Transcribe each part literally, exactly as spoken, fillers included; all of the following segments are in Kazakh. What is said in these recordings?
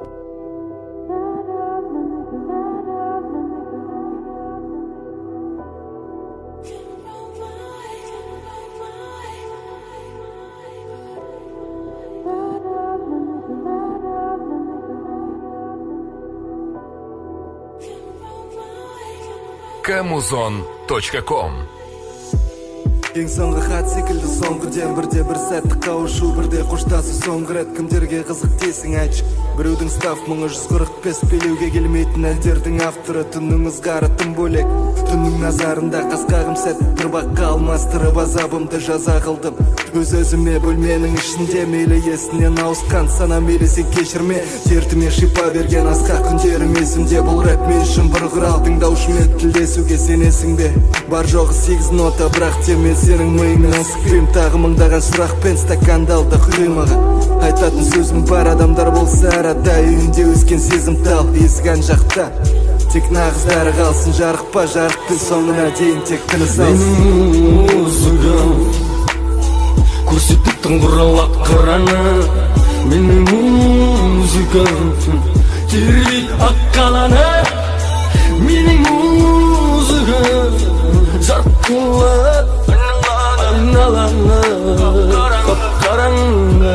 камузон точка ком. Ең соңғы хат секілді соңғыден бірде бір сәтті қауышу, бірде қоштасу соңғы рет кімдерге қызық дейсің айтшы. Біреудің став мың жүз қырық бес белеуге келмейтін әндердің авторы. Түннің ызғары тым бөлек, түннің назарында қасқағым сәтті бір баққа алмастырып азабымды жаза қылдым. Өз-өзіме бөлменің ішінде мейлі есінен ауысқан сана мейлі сен кешірме. Дертіме шипа берген асқақ күндерім есімде. Бұл рэп мен үшін бір құрал, тыңдаушымен тілдесуге сенесің бе? Бар жоғы сегіз нота, бірақ те мен сенің миыңнан сықпейм. Тағы мыңдаған сұрақпен стаканды алда құймаған. Айтатын сөзім бар, адамдар болса арада, үйінде өскен сезім тал, есіған жақта. Тек нағыздары қалсын, жарық па жарықпен соңына дейін тек тыныс алсын. Менің музыкам көрсетіп тұңғыралап қыраны, менің музыкам тербейді ақ қаланы. Менің музыкам жарқылап айналаны, қап-қараңғы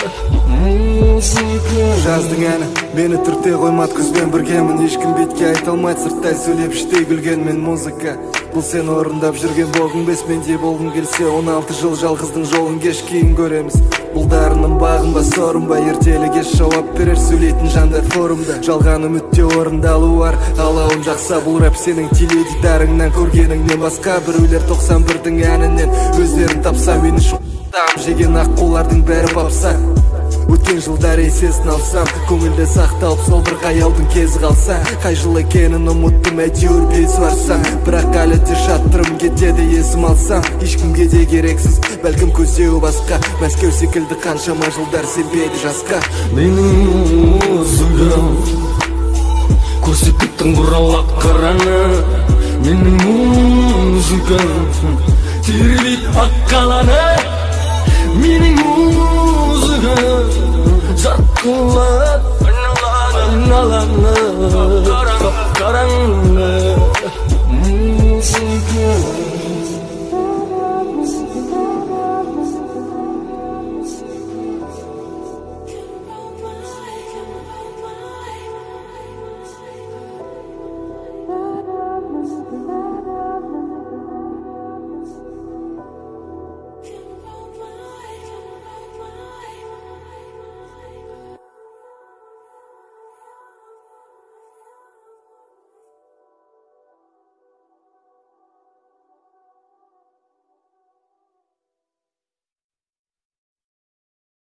музыка. Жаздың әні мені түрте қоймат, күзбен біргемін. Ешкім бетке айта алмайды, сырттай сөйлеп іштей күлген мен музыка. Бұл сен орындап жүрген болғың бес, менде болғың келсе он алты жыл жалғыздың жолын кеш кейін көреміз. Бұл дарының бағын ба сорын ба, ертелі кеш жауап берер сөйлейтін жандар форумда. Жалған үмітте орындалу бар, алауын жақса. Бұл рэп сенің теледидарыңнан көргеніңнен басқа. Біреулер тоқсан бірдің әнінен өздерін тапса, мені шоқтам жеген ақ қолардың бәрі бапса. Өткен жылдар есесін алсам, көңілде сақталып сол бір қаялдың кезі қалса. Қай жыл екенін ұмыттым, әйтеуір бес барсам. Бірақ әлі де шаттырым кетеді есім алсам. Ешкімге де керексіз, бәлкім көздеу басқа. Мәскеу секілді қаншама жылдар сенбеді жасқа. Менің музыкам көрсетіп тұңғыралап қыраны, менің музыкам тербейді ақ қаланы. Менің музыкам жарқылап айналаны, қап-қараңғы